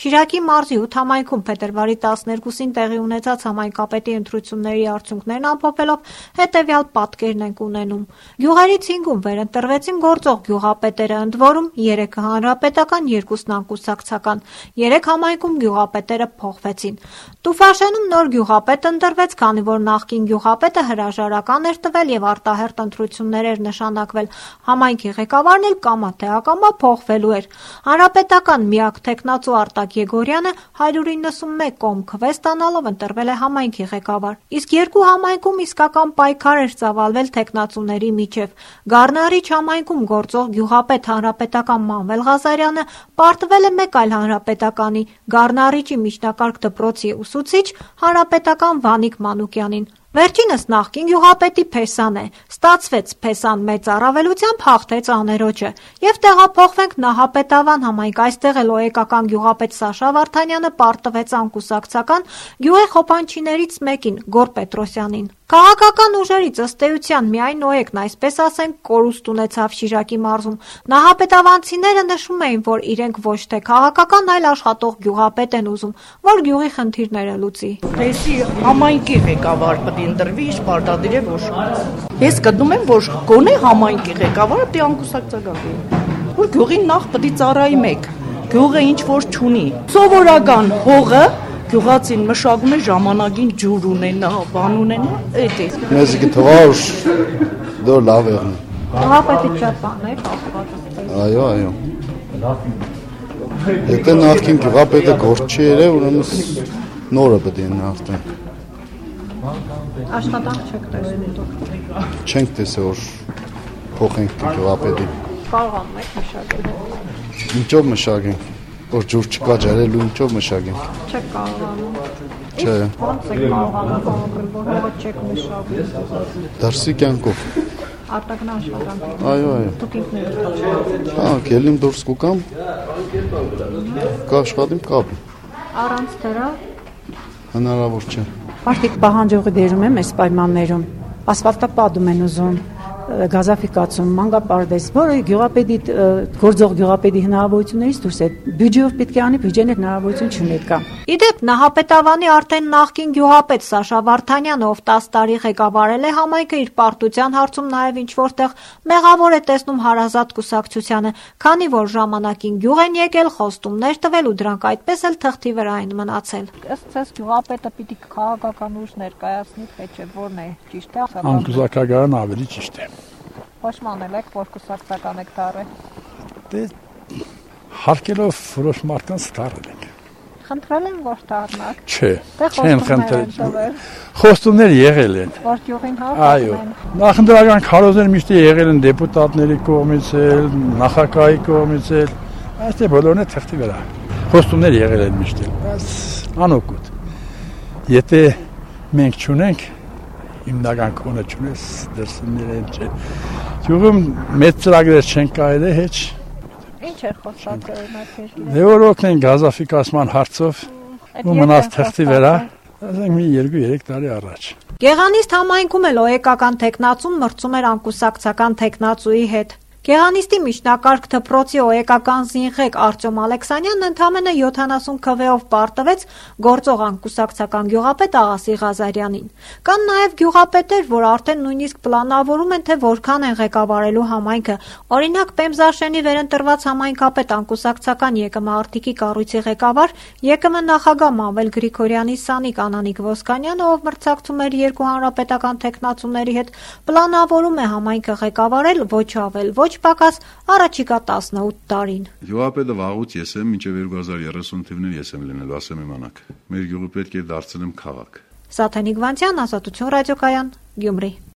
Շիրակի մարզի 8 համայնքում փետրվարի 12-ին տեղի ունեցած համայնքապետի ընտրությունների արդյունքներն ամփոփելով հետևյալ պատկերն ենք ունենում։ Գյուղերից 5-ում վերընտրվեցին գործող գյուղապետերը, ընդ որում 3-ը հանրապետական, 2-ն անկուսակցական, 3 համայնքում գյուղապետերը փոխվեցին։ Տուֆաշենում նոր գյուղապետ ընտրվեց, քանի որ նախկին գյուղապետը հրաժարական էր տվել եւ արտահերթ ընտրություններ էր նշանակվել։ Համայնքի ղեկավարն էլ կամա թե ակամա փոխվելու էր։ Հանրապետական միակ թեկնածու Արտակ Եգորյանը 191 կողմ քվե ստանալով ընտրվել է համայնքի ղեկավար։ Իսկ 2 համայնքում իսկական պայքար էր ծավալվել թեկնածուների միջև։ Գառնարիչ համայնքում գործող գյուղապետ հանրապետական Մանվել Ղազարյանը պարտվել է մեկ այլ հանրապետականի Գառնարիչի միջնակարգ դպրոցի ուսուցիչ հանրապետական Վանիկ Մանուկյանին։ Վերջինս նախկին գյուղապետի Փեսան է։ Ստացվեց Փեսան մեծ առավելությամբ հաղթեց աներոջը։ Եվ տեղափոխվենք Նահապետավան համայնք, այստեղ էլ օեկական գյուղապետ Սաշա Վարդանյանը պարտվեց անկուսակցական գյուղի խոփանչիներից մեկին Գոր Պետրոսյանին։ Քաղաքական ուժերից ըստ էության միայն օեկն, այսպես ասենք, կորուստ ունեցավ Շիրակի մարզում։ Նահապետավանցիները նշում էին, որ իրենք ոչ թե քաղաքական, այլ աշխատող գյուղապետ են ուզում, որ գյուղի խնդիրները լուծի։ Դեսի համայնքի ղեկավար պետք է ընտրվի, ինչ պարտադիր է ոչ։ Ես գտնում եմ, որ գոնե համայնքի ղեկավարը պետք է անկուսակցական լինի, որ գյուղին նախ պետք է ծառայի մեկ, գյուղը ինչ որ չունի։ Սովորական հողը գյուղացին մշակում է ժամանակին ջուր ունենա, բան ունենա, այդ է։ Մեզ գտվար դո լավ է։ Գյուղապետի շատ բաներ ասված։ Այո։ Եթե նախքին գյուղապետը գործ չի եղել, ուրեմն նորը պետք է արդեն։ Աշխատանք չեք տեսնում դուք։ Չենք տեսել, որ փոխենք գյուղապետի։ Կարողանում եք մշակել։ Ինչով մշակենք, որ ջուր չկա ջարելու, ինչով մշակենք։ Չեք կարողանում։ Չէ։ Ոնց եք կարողանում կողոպել, որ հողը չեք մշակում։ Դարսի կյանքով։ Արտաքին աշխատանք։ Այո։ Դուք ինքներդ։ Հա, գելիմ դուրս կուկամ։ Կաշխատիմ կապ։ Առանց դրա Հնարավոր չէ։ Մարդիկ պահանջողի դերում են այս պայմաններում, ասֆալտապատում են ուզում, գազաֆիկացում, մանկապարտեզ, որը գյուղապետի գործող գյուղապետի հնարավորություններից դուրս է։ Բյուջեով պետք է անի, բյուջեն հնարավորություն չուներ կա։ Իդեպ Նահապետավանի արդեն նախկին գյուղապետ Սաշա Վարդանյանը, ով 10 տարի ղեկավարել է համայնքը, իր պարտության հարցում նաև ինչ որտեղ մեղավոր է տեսնում հարազատ կուսակցությանը, քանի որ ժամանակին գյուղ են եկել, խոստումներ տվել ու դրանք այդպես էլ թղթի վրա են մնացել։ Ըստ ձեզ գյուղապետը պիտի քաղաքական ուժ ներկայացնի, թե չէ, որն է ճիշտ է։ Անկուսակցական ավելի ճիշտ է։ Ոչ մանել եք, որ կուսակցական եք դարը։ Դե հարկելով որոշ մարդկանց դարել ենք։ Խնդրել են, որ դառնաք։ Չէ, չեն խնդրել։ Խոստումներ եղել են։ Որ գյուղին Այո, նախընտրական քարոզներ միշտ եղել են դեպուտատների կողմից էլ, նախագահի կողմից էլ, այստեղ բոլորն է թղթի վրա։ Խոստումներ եղել են միշտ, բայց անօգուտ։ Եթե մենք չունենք հիմնական կողմը չունես դրսումներ են չէ։ Գյուղում մեծ ծրագրեր չեն կարելի հեչ։ Ինչ է խոսած օրինակ։ Դե որ օգնեն գազաֆիկացման հարցով ու մնաց թղթի վրա, ասենք մի 2-3 տարի առաջ։ Գեղանիստ համայնքում էլ օեկական թեկնածուն մրցում էր անկուսակցական թեկնածուի հետ։ Գեղանիստի միջնակարգ դպրոցի օեկական զինղեկ Արտյոմ Ալեքսանյանն ընդամենը 70 քվեով պարտվեց գործող անկուսակցական գյուղապետ Աղասի Ղազարյանին։ Կան նաև գյուղապետեր, որ արդեն նույնիսկ պլանավորում են, թե որքան են ղեկավարելու համայնքը։ Օրինակ Պեմզաշենի վերընտրված համայնքապետ անկուսակցական ԵԿՄ Արտիկի կառույցի ղեկավար ԵԿՄ նախագահ Մանվել Գրիգորյանի սանիկ Անանիկ Ոսկանյանը, ով մրցակցում էր 2 հանրապետական թեկնածուների հետ, պլանավորում է համայնքը ղեկավարել ոչ ավել, ոչ պակաս առաջիկա 18 տարին։ Գյուղապետը վաղուց ես եմ, մինչև 2030 թվականին ես եմ լինելու, ասեմ իմանաք։ Մեր գյուղը պետք է դարձնեմ քաղաք։ Սաթենիկ Վանցյան, Ազատություն ռադիոկայան, Գյումրի։